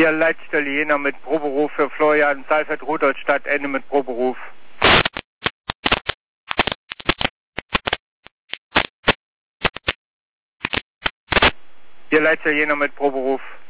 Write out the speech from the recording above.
Hier Leitstelle Jena mit Proberuf für Florian Seifert, Rudolstadt, Ende mit Proberuf. Hier Leitstelle Jena mit Proberuf.